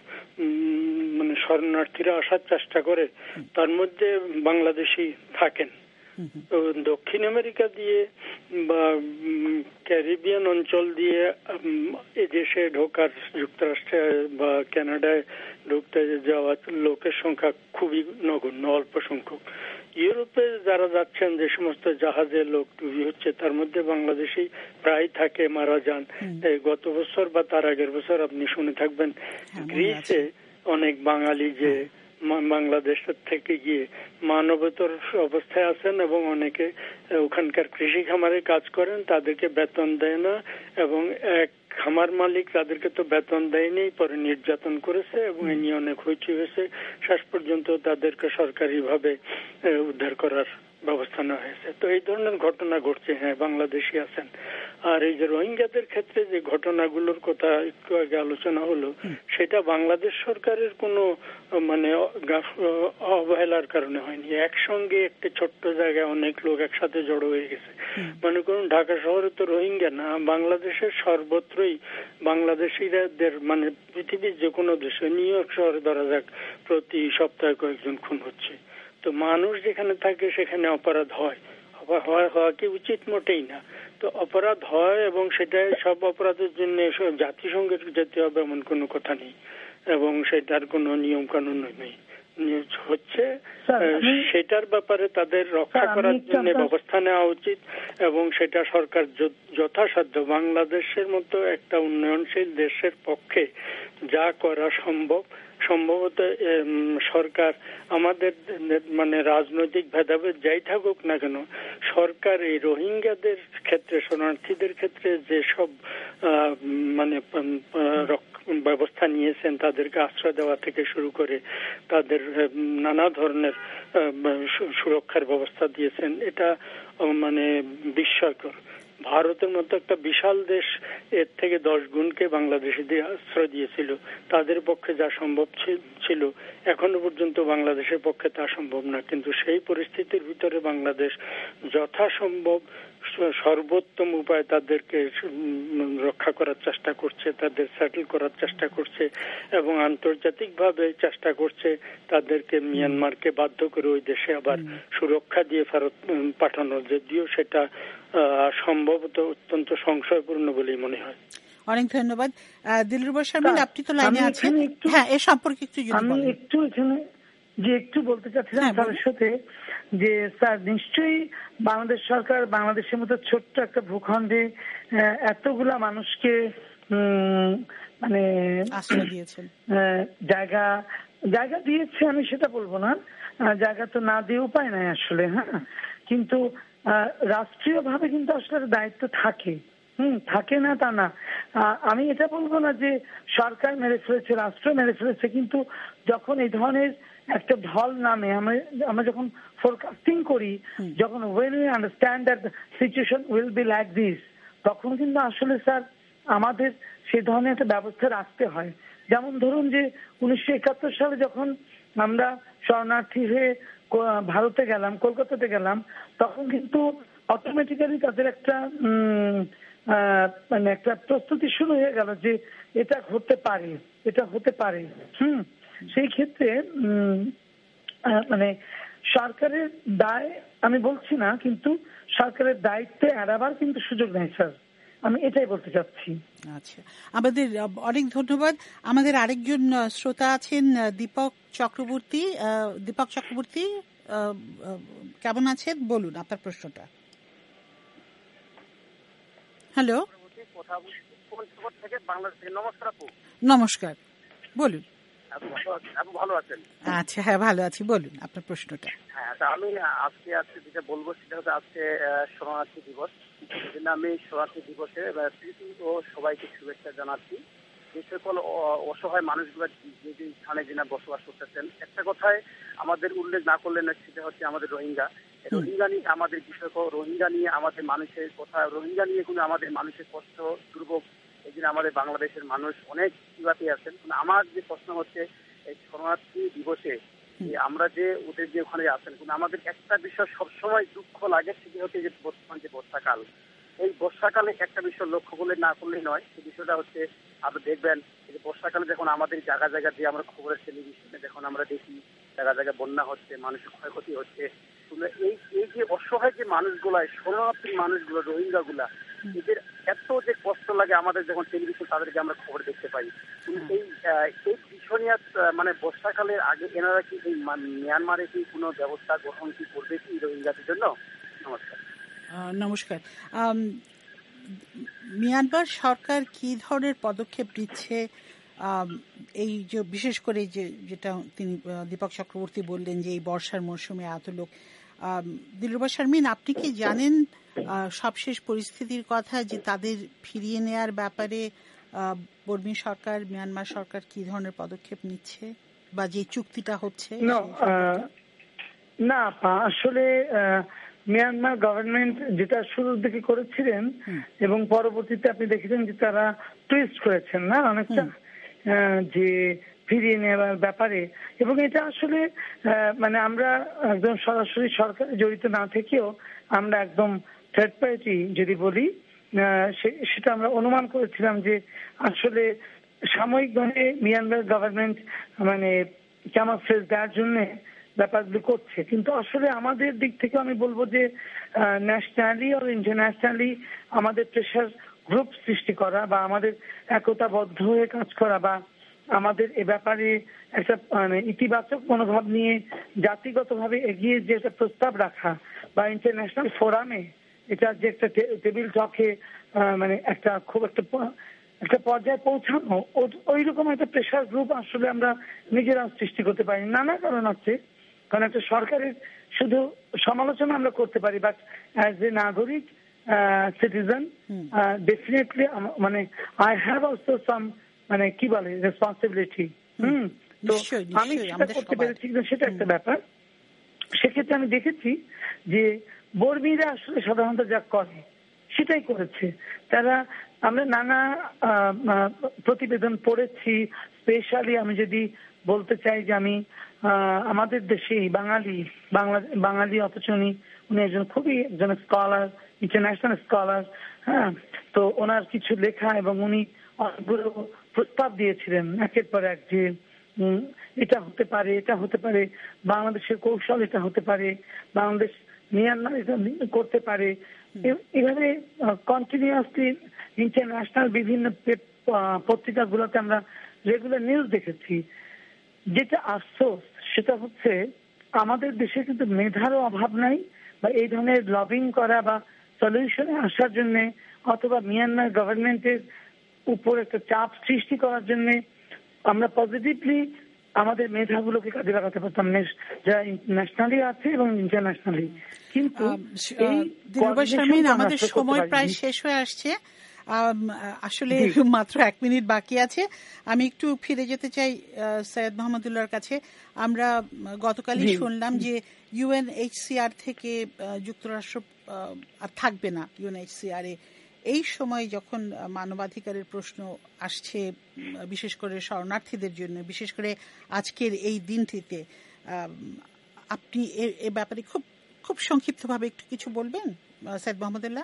D: মানে শরণার্থীরা আসার চেষ্টা করে, তার মধ্যে বাংলাদেশি থাকেন। তো দক্ষিণ আমেরিকা দিয়ে বা ক্যারিবিয়ান অঞ্চল দিয়ে এই দেশে ঢোকার, যুক্তরাষ্ট্রে বা কানাডায় ঢুকতে যাওয়া লোকের সংখ্যা খুবই নগণ্য, অল্প সংখ্যক। ইউরোপে যারা যাচ্ছেন, যে সমস্ত জাহাজে লোক ডুবি হচ্ছে, তার মধ্যে বাংলাদেশি প্রায় থাকে, মারা যান। গত বছর বা তার আগের বছর আপনি শুনে থাকবেন, গ্রিসে অনেক বাঙালি যে বাংলাদেশ থেকে গিয়ে মানবতর অবস্থায় আছেন এবং অনেকে ওখানকার কৃষি খামারে কাজ করেন, তাদেরকে বেতন দেয় না এবং এক খামার মালিক তাদেরকে তো বেতন দেয়নি, পরে নির্যাতন করেছে এবং এ নিয়ে অনেক হইচই হয়েছে। শেষ পর্যন্ত তাদেরকে সরকারিভাবে উদ্ধার করার ব্যবস্থা নেওয়া হয়েছে। তো এই ধরনের ঘটনা ঘটছে। হ্যাঁ, বাংলাদেশি আছেন। আর এই যে রোহিঙ্গাদের ক্ষেত্রে যে ঘটনাগুলোর কথা একটু আগে আলোচনা হলো, সেটা বাংলাদেশ সরকারের কোনো মানে অবহেলার কারণে হয়নি। একসঙ্গে একটা ছোট্ট জায়গায় অনেক লোক একসাথে জড়ো হয়ে গেছে। মনে করুন ঢাকা শহরে তো রোহিঙ্গা না, বাংলাদেশের সর্বত্রই বাংলাদেশিদের মানে পৃথিবীর যে কোনো দেশে, নিউ ইয়র্ক শহরে ধরা যাক, প্রতি সপ্তাহে কয়েকজন খুন হচ্ছে। তো মানুষ যেখানে থাকে সেখানে অপরাধ হয়, হওয়া কি উচিত? মোটেই না। তো অপরাধ হয় এবং সেটা সব অপরাধের জন্য জাতিসংঘের যেতে হবে এমন কোনো কথা নেই এবং সেটার কোনো নিয়ম কানুন নেই। হচ্ছে সেটার ব্যাপারে তাদের রক্ষা করার জন্য ব্যবস্থা নেওয়া উচিত এবং সেটা সরকার যথাসাধ্য বাংলাদেশের মতো একটা উন্নয়নশীল দেশের পক্ষে যা করা সম্ভব, সম্ভবত সরকার আমাদের মানে রাজনৈতিক ভেদাভেদ যাই থাকুক না কেন, সরকার এই রোহিঙ্গাদের ক্ষেত্রে, শরণার্থীদের ক্ষেত্রে যে সব মানে ব্যবস্থা নিয়েছেন, তাদেরকে আশ্রয় দেওয়া থেকে শুরু করে তাদের নানা ধরনের সুরক্ষার ব্যবস্থা দিয়েছেন, এটা মানে বিস্ময়কর। ভারতের মতো একটা বিশাল দেশ এর থেকে দশ গুণকে বাংলাদেশিদের আশ্রয় দিয়েছিল। তাদের পক্ষে যা সম্ভব ছিল এখনো পর্যন্ত বাংলাদেশের পক্ষে তা সম্ভব না। কিন্তু সেই পরিস্থিতির ভিতরে বাংলাদেশ যথাসম্ভব সর্বোত্তম উপায় তাদেরকে রক্ষা করার চেষ্টা করছে, তাদের সেটেল করার চেষ্টা করছে এবং আন্তর্জাতিকভাবে চেষ্টা করছে তাদেরকে মিয়ানমারকে বাধ্য করে ওই দেশে আবার সুরক্ষা দিয়ে ফেরত পাঠানো, যদিও সেটা সম্ভবত অত্যন্ত সংশয়পূর্ণ বলেই মনে হয়।
C: অনেক ধন্যবাদ। দিলরুবা শারমিন, আপনি তো লাইনে আছেন, হ্যাঁ এ সম্পর্কে একটু যদি
F: আমি একটু এখানে যে একটু বলতে চাচ্ছিলাম তার সাথে যে স্যার নিশ্চয়ই বাংলাদেশ সরকার বাংলাদেশের মতো ছোট্ট একটা ভূখণ্ডে এতগুলা মানুষকে মানে
C: আশ্রয় দিয়েছেন,
F: জায়গা জায়গা দিয়েছে আমি সেটা বলবো না, জায়গা তো না দিয়ে উপায় নাই আসলে। হ্যাঁ, কিন্তু রাষ্ট্রীয় ভাবে কিন্তু আসলে দায়িত্ব থাকে, হুম থাকে না তা না। আমি এটা বলবো না যে সরকার মেরে ফেলেছে, রাষ্ট্র মেরে ফেলেছে, কিন্তু যখন এই ধরনের একটা ঢল নামে, আমরা যখন ফোরকাস্টিং করি, যখন when we understand that the situation will be like this, তখন কিন্তু আসলে স্যার আমাদের সে ধরনের একটা ব্যবস্থা রাখতে হয়। যেমন ধরুন যে উনিশশো একাত্তর সালে যখন আমরা শরণার্থী হয়ে ভারতে গেলাম, কলকাতাতে গেলাম, তখন কিন্তু অটোমেটিক্যালি তাদের একটা মানে একটা প্রস্তুতি শুরু হয়ে গেল যে এটা হতে পারে, এটা হতে পারে। হুম সেই ক্ষেত্রে মানে সরকারের দায় আমি বলছি না, কিন্তু সরকারের দায়িত্বে এড়াবার কিন্তু সুযোগ নেই স্যার, আমি এটাই বলতে চাচ্ছি।
C: আচ্ছা, আমাদের অনেক ধন্যবাদ। আমাদের আরেকজন শ্রোতা আছেন দীপক চক্রবর্তী। দীপক চক্রবর্তী কেমন আছেন, বলুন আপনার প্রশ্নটা। হ্যালো,
G: নমস্কার আপু।
C: নমস্কার, বলুন।
G: আপু ভালো আছেন?
C: আচ্ছা, হ্যাঁ ভালো আছি, বলুন আপনার প্রশ্নটা।
G: হ্যাঁ, আমি আজকে আজকে যেটা বলবো সেটা হচ্ছে আজকে শরণার্থী দিবস। সেজন্য আমি শরণার্থী দিবসে প্রীতি ও সবাইকে শুভেচ্ছা জানাচ্ছি। যে সকল অসহায় মানুষগুলো যে যে স্থানে যিনি বসবাস করতেছেন, একটা কথায় আমাদের উল্লেখ না করলে না, সেটা হচ্ছে আমাদের রোহিঙ্গা। রোহিঙ্গা নিয়ে আমাদের বিষয়, রোহিঙ্গা নিয়ে আমাদের মানুষের কথা, রোহিঙ্গা নিয়ে কোনো আমাদের মানুষের কষ্ট দুর্ভোগ, এই জন্য আমাদের বাংলাদেশের মানুষ অনেক কিভাবে আছেন। আমার যে প্রশ্ন হচ্ছে এই শরণার্থী দিবসে আমরা যে ওদের যে ওখানে আছেন, কিন্তু আমাদের একটা বিষয় সবসময় দুঃখ লাগে, সেটা হচ্ছে যে বর্তমান যে বর্ষাকাল, এই বর্ষাকালে একটা বিষয় লক্ষ্য করলে না করলেই নয়। সেই বিষয়টা হচ্ছে আপনি দেখবেন যে বর্ষাকালে যখন আমাদের জায়গা জায়গা দিয়ে আমরা খবরের টেলিভিশনে যখন আমরা দেখি জায়গা জায়গায় বন্যা হচ্ছে, মানুষের ক্ষয়ক্ষতি হচ্ছে, এই এই যে অসহায় যে মানুষগুলা, শরণার্থী মানুষগুলো, রোহিঙ্গা গুলা, এদের এত যে কষ্ট লাগে আমাদের যখন টেলিভিশন তাদেরকে আমরা খবর দেখতে পাই। এই এই বিষয় নিয়ে মানে বর্ষাকালের আগে এনারা কি এই মিয়ানমারে কি কোনো ব্যবস্থা গ্রহণ কি করবে কি রোহিঙ্গাদের জন্য? নমস্কার।
C: নমস্কার। মিয়ানমার সরকার কি ধরনের পদক্ষেপ নিচ্ছে এই যে বিশেষ করে যে যেটা তিনি দীপক চক্রবর্তী বললেন যে এই বর্ষার মৌসুমে এত লোক, দিলরুবা শারমিন আপনি কি জানেন সবশেষ পরিস্থিতির কথা, যে তাদের ফিরিয়ে নেয়ার ব্যাপারে বর্মী সরকার, মিয়ানমার সরকার কি ধরনের পদক্ষেপ নিচ্ছে বা যে চুক্তিটা হচ্ছে?
F: না, আসলে মিয়ানমার গভর্নমেন্ট যেটা শুরুর দিকে করেছিলেন এবং পরবর্তীতে আপনি দেখেছেন যে তারা টুইস্ট করেছেন না অনেকটা, যে ফিরিয়ে নেওয়ার ব্যাপারে। এবং এটা আসলে মানে আমরা একদম সরাসরি সরকার জড়িত না থেকেও আমরা একদম থার্ড পার্টি যদি বলি, সেটা আমরা অনুমান করেছিলাম যে আসলে সাময়িকভাবে মিয়ানমার গভর্নমেন্ট মানে ক্যামোফ্লেজ দেওয়ার জন্য ব্যাপারগুলো করছে। কিন্তু আসলে আমাদের দিক থেকে আমি বলবো যে ন্যাশনালি আর ইন্টারন্যাশনালি আমাদের প্রেশার গ্রুপ সৃষ্টি করা বা আমাদের একতাবদ্ধ হয়ে কাজ করা বা আমাদের এ ব্যাপারে একটা মানে ইতিবাচক মনোভাব নিয়ে জাতিগতভাবে এগিয়ে যে একটা প্রস্তাব রাখা বা ইন্টারন্যাশনাল ফোরামে এটা যে একটা টেবিল টকে মানে একটা খুব একটা একটা পর্যায়ে পৌঁছানো, ওই রকম একটা প্রেশার গ্রুপ আসলে আমরা নিজেরা সৃষ্টি করতে পারি। নানা কারণ আছে, কারণ একটা সরকারের শুধু সমালোচনা আমরা করতে পারি, বাট অ্যাজ এ নাগরিক সিটিজেন ডেফিনেটলি মানে আই হ্যাভ অলসো সাম মানে কি বলে রেসপন্সিবিলিটি। হম তো আমি সেটা করতে পেরেছি, সেটা একটা ব্যাপার। সেক্ষেত্রে আমি দেখেছি যে বর্মীরা আসলে সাধারণত যা করে সেটাই করেছে তারা। আমরা নানা প্রতিবেদন পড়েছি, স্পেশালি আমি যদি বলতে চাই যে আমি আমাদের দেশে বাঙালি বাংলা বাঙালি অথচ উনি উনি একজন খুবই একজন স্কলার, ইন্টারন্যাশনাল স্কলার। হ্যাঁ, তো ওনার কিছু লেখা এবং উনি অনেকগুলো প্রস্তাব দিয়েছিলেন একের পর এক যে এটা হতে পারে, এটা হতে পারে, বাংলাদেশের কৌশল এটা হতে পারে, বাংলাদেশ মিয়ানমার এটা করতে পারে। এভাবে কন্টিনিউয়াসলি ইন্টারন্যাশনাল বিভিন্ন পত্রিকাগুলোতে আমরা রেগুলার নিউজ দেখেছি। যেটা আফসোস সেটা হচ্ছে আমাদের দেশে কিন্তু মেধারও অভাব নাই বা এই ধরনের লবিং করা বা সলিউশনে আসার জন্য অথবা মিয়ানমার গভর্নমেন্টের উপর একটা চাপ সৃষ্টি করার জন্য আমরা পজিটিভলি আমাদের মেধাগুলোকে কাজে লাগাতে পারতাম, যারা ন্যাশনালি আছে এবং ইন্টারন্যাশনালি। কিন্তু
C: আমাদের সময় প্রায় শেষ হয়ে আসছে, আসলে মাত্র এক মিনিট বাকি আছে। আমি একটু ফিরে যেতে চাই সৈয়দ মোহাম্মদুল্লাহর কাছে। আমরা গতকালই শুনলাম যে ইউএনএইচসিআর থেকে যুক্তরাষ্ট্র আর থাকবে না ইউএনএইচসিআর এ। এই সময় যখন মানবাধিকারের প্রশ্ন আসছে, বিশেষ করে শরণার্থীদের জন্য, বিশেষ করে আজকের এই দিনটিতে, আপনি এ ব্যাপারে খুব খুব সংক্ষিপ্তভাবে একটু কিছু বলবেন সৈয়দ মোহাম্মদুল্লাহ?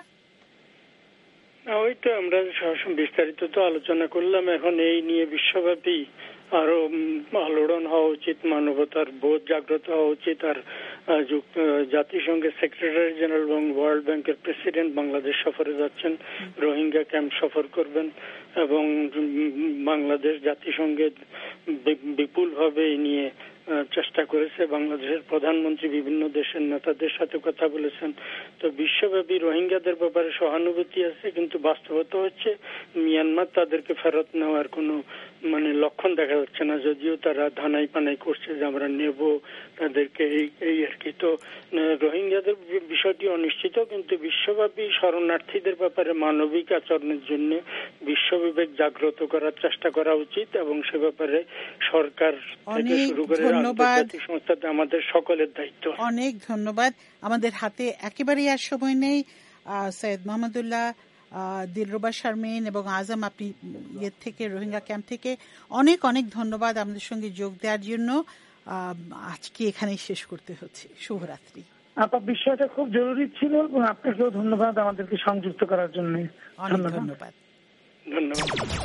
D: ওই তো আমরা বিস্তারিত তো আলোচনা করলাম। এখন এই নিয়ে বিশ্বব্যাপী আরো আলোড়ন হওয়া উচিত, মানবতার বোধ জাগ্রত হওয়া উচিত। আর জাতিসংঘের সেক্রেটারি জেনারেল এবং ওয়ার্ল্ড ব্যাংকের প্রেসিডেন্ট বাংলাদেশ সফরে যাচ্ছেন, রোহিঙ্গা ক্যাম্প সফর করবেন এবং বাংলাদেশ জাতিসংঘে বিপুল ভাবে এই নিয়ে চেষ্টা করেছে। বাংলাদেশের প্রধানমন্ত্রী বিভিন্ন দেশের নেতাদের সাথে কথা বলেছেন। তো বিশ্বব্যাপী রোহিঙ্গাদের ব্যাপারে সহানুভূতি আছে, কিন্তু বাস্তবতা হচ্ছে মিয়ানমার তাদেরকে ফেরত নেওয়ার কোনো মানে লক্ষণ দেখা যাচ্ছে না, যদিও তারা ধানাই পানাই করছে যে আমরা নেব তাদেরকে, এই এই আর কি। তো রোহিঙ্গাদের বিষয়টি অনিশ্চিত, কিন্তু বিশ্বব্যাপী শরণার্থীদের ব্যাপারে মানবিক আচরণের জন্য বিশ্ববিবেক জাগ্রত করার চেষ্টা করা উচিত এবং সে ব্যাপারে সরকার থেকে শুরু করে আন্তর্জাতিক সংস্থাতে আমাদের সকলের দায়িত্ব।
C: অনেক ধন্যবাদ। আমাদের হাতে একেবারেই আর সময় নেই। সৈয়দ মোহাম্মদুল্লাহ, দিলরুবা শারমিন এবং আজম, আপনি ইয়ে থেকে রোহিঙ্গা ক্যাম্প থেকে অনেক অনেক ধন্যবাদ আমাদের সঙ্গে যোগ দেওয়ার জন্য। আজকে এখানেই শেষ করতে হচ্ছে। শুভরাত্রি।
F: আপনার বিষয়টা খুব জরুরি ছিল এবং আপনাকেও ধন্যবাদ আমাদেরকে সংযুক্ত করার জন্য।
C: অনেক ধন্যবাদ।
D: ধন্যবাদ।